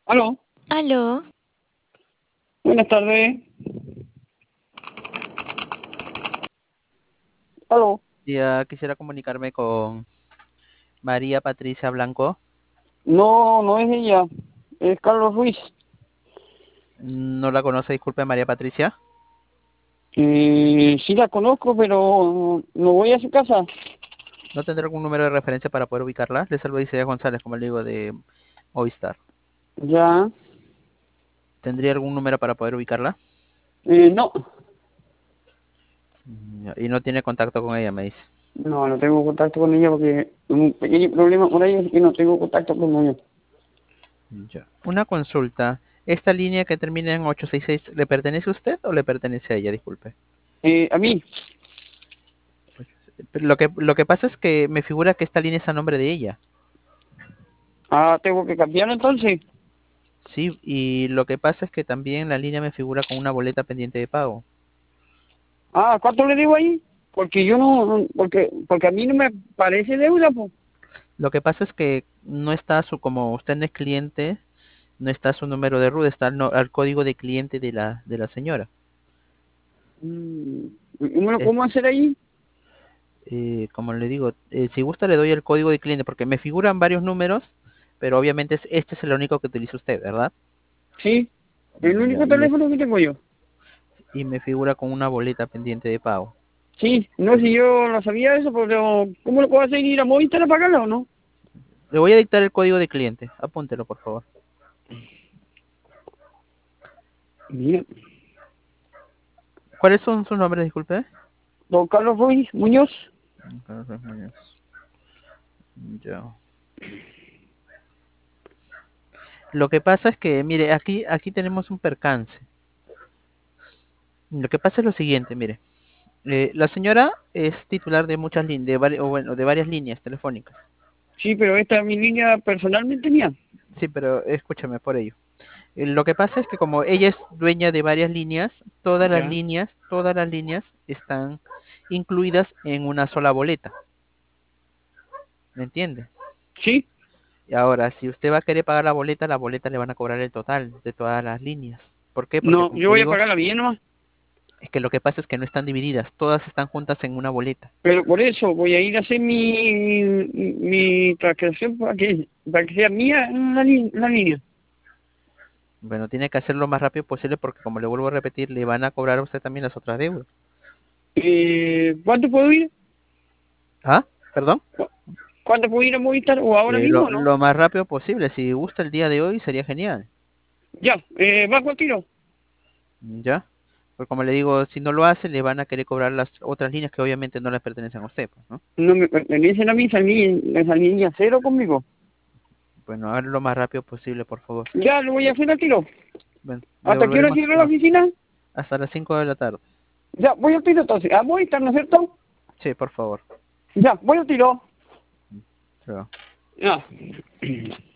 Aló, Aló, buenas tardes. Aló. Ya quisiera comunicarme con María Patricia Blanco. No, no es ella, es Carlos Ruiz. No la conoce, disculpe, María Patricia. Sí la conozco, pero no voy a su casa. ¿No tendrá algún número de referencia para poder ubicarla? Le saludo Isaías González, como le digo, de Movistar. Ya, ¿Tendría algún número para poder ubicarla? no, Ya, y no tiene contacto con ella, me dice. no tengo contacto con ella porque tengo un pequeño problema por ahí, así que no tengo contacto con ella. Ya. Una consulta. ¿Esta línea que termina en 866 le pertenece a usted o le pertenece a ella? Disculpe. A mí, Pero lo que pasa es que me figura que esta línea es a nombre de ella. tengo que cambiarlo entonces. Sí, y lo que pasa es que también la línea me figura con una boleta pendiente de pago. ¿Cuánto le digo ahí? Porque yo porque a mí no me parece deuda, pues. Lo que pasa es que no está como usted no es cliente, no está su número de RUT, está al código de cliente de la señora. ¿Y me lo Es, cómo hacer ahí? como le digo, si gusta le doy el código de cliente porque me figuran varios números, pero obviamente este es el único que utiliza usted, ¿verdad? Sí, el Ya, único teléfono que tengo yo. y me figura con una boleta pendiente de pago. Sí, no, si yo no sabía eso, pero ¿cómo lo puedo hacer? ¿Ir a Movistar a pagarla o no? Le voy a dictar el código de cliente, apúntelo por favor. Mira, ¿Cuáles son sus nombres, disculpe? don Carlos Ruiz Muñoz. Carlos Muñoz. Ya. Lo que pasa es que, mire, aquí tenemos un percance. Lo que pasa es lo siguiente, mire. La señora es titular de muchas líneas, de varias líneas telefónicas. Sí, pero esta es mi línea personalmente mía. Sí, pero escúchame por ello. Lo que pasa es que como ella es dueña de varias líneas, Ya. todas las líneas están incluidas en una sola boleta. ¿Me entiende? Sí, Y ahora, si usted va a querer pagar la boleta le van a cobrar el total de todas las líneas. ¿Por qué? Porque no, como yo le voy a digo, pagarla bien nomás. es que lo que pasa es que no están divididas, todas están juntas en una boleta. Pero por eso voy a ir a hacer mi transacción para que sea mía la línea. Bueno, tiene que hacerlo lo más rápido posible porque como le vuelvo a repetir, le van a cobrar a usted también las otras deudas. ¿Cuánto puedo ir? ¿Ah? ¿Perdón? ¿Cuánto puedo ir a Movistar? ¿O ahora mismo, no? Lo más rápido posible. Si gusta el día de hoy sería genial. Ya, bajo el tiro. ¿Ya? Porque como le digo, si no lo hace, le van a querer cobrar las otras líneas que obviamente no le pertenecen a usted, pues, ¿no? No me pertenecen a mí esa línea cero conmigo. Bueno, hágalo lo más rápido posible, por favor. Ya, lo voy a hacer al tiro. Bueno, le ¿Hasta qué hora volveremos cierra la a... oficina? hasta las 5 de la tarde. Ya, voy al tiro entonces. Voy a estar, ¿no es cierto? Sí, por favor. Ya, voy al tiro. Chao. Ya.